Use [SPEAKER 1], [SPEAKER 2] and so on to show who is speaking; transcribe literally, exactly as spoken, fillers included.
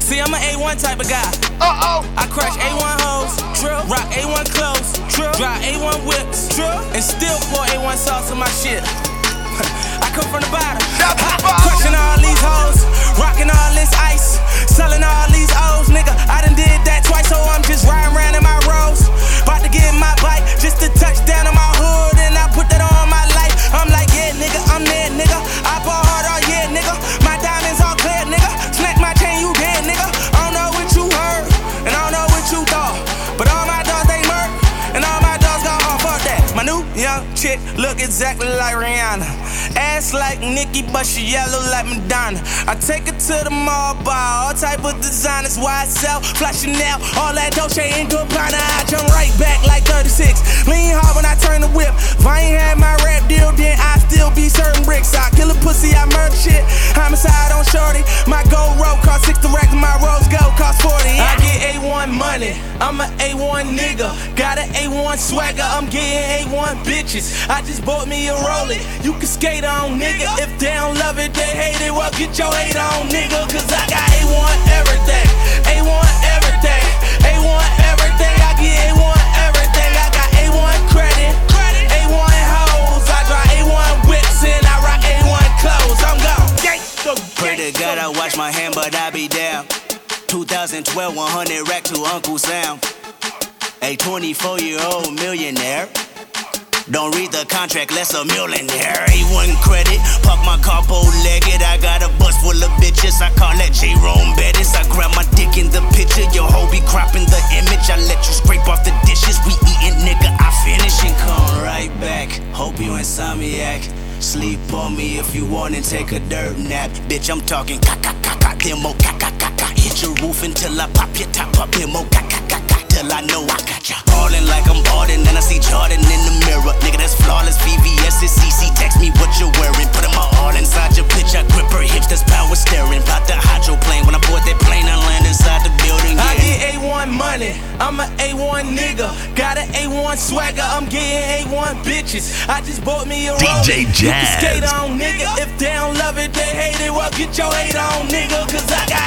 [SPEAKER 1] See, I'm an A one type of guy.
[SPEAKER 2] Uh-oh.
[SPEAKER 1] I crush A one hoes, drill, rock A one clothes, drill, drive A one whips, drill, and still pour A one sauce on my shit. I come from the bottom, crushing all these hoes, rocking all this ice, selling all these O's, nigga. I done did that twice, so I'm just riding around in my Rolls. About to get my bike, just to touch down on my hood, and I put that on my life. I'm like, yeah, nigga, I'm there, nigga. I ball hard all year, nigga. My diamonds all clear, nigga. Snatch my chain, you dead, nigga. I don't know what you heard, and I don't know what you thought, but all my dogs, they murk, and all my dogs got off of that. My new young chick look exactly like Rihanna. Ass like Nicki, but she yellow like Madonna. I take her to the mall, buy all type of designers, Y S L, Fly Chanel, all that Dolce and Gabbana. I jump right back like thirty-six. Lean hard when I turn the whip. If I ain't had my rap deal, then I still be serving bricks. I kill a pussy, I murder shit. Homicide on shorty. My gold rope cost sixty racks, my rose gold cost forty. I get A one money, I'm a A one nigga. Got an A one swagger, I'm getting A one bitches. I just bought me a Rollie, you can skate on, nigga. If they don't love it, they hate it, well get your hate on, nigga. Cause I got A one everything, A one everything, A one everything. I get A one everything, I got A one credit, A one hoes. I drive A one whips and I rock A one clothes. I'm gone.
[SPEAKER 3] Pray to God I wash my hand, but I be down. twenty twelve, one hundred rack to Uncle Sam. A twenty-four year old millionaire. Don't read the contract, less a millionaire. A one credit, park my car bow-legged. I got a bus full of bitches, I call that J-Rome Bettis. I grab my dick in the picture, your hoe be cropping the image. I let you scrape off the dishes, we eatin', nigga, I finish and come right back. Hope you insomniac. Sleep on me if you wanna take a dirt nap. Bitch, I'm talking ka-ka-ka-ka, demo ka-ka-ka-ka. Hit your roof until I pop your top up, demo ka-ka-ka-ka. Till I know I got ya. Ballin' like I'm ballin', and I see Jordan in the mirror. Nigga, that's flawless. V V S is C C. Text me what you're wearing. Put my all inside your bitch. I grip her hips. That's power steering. Pop the hydroplane. When I board that plane, I land inside the building. Yeah.
[SPEAKER 1] I get A one money. I'm a A one nigga. Got an A one swagger. I'm getting A one bitches. I just bought me a
[SPEAKER 4] D J
[SPEAKER 1] Rollie.
[SPEAKER 4] Jazz.
[SPEAKER 1] You can skate on, nigga. If they don't love it, they hate it. Well, get your hate on, nigga. Cause I got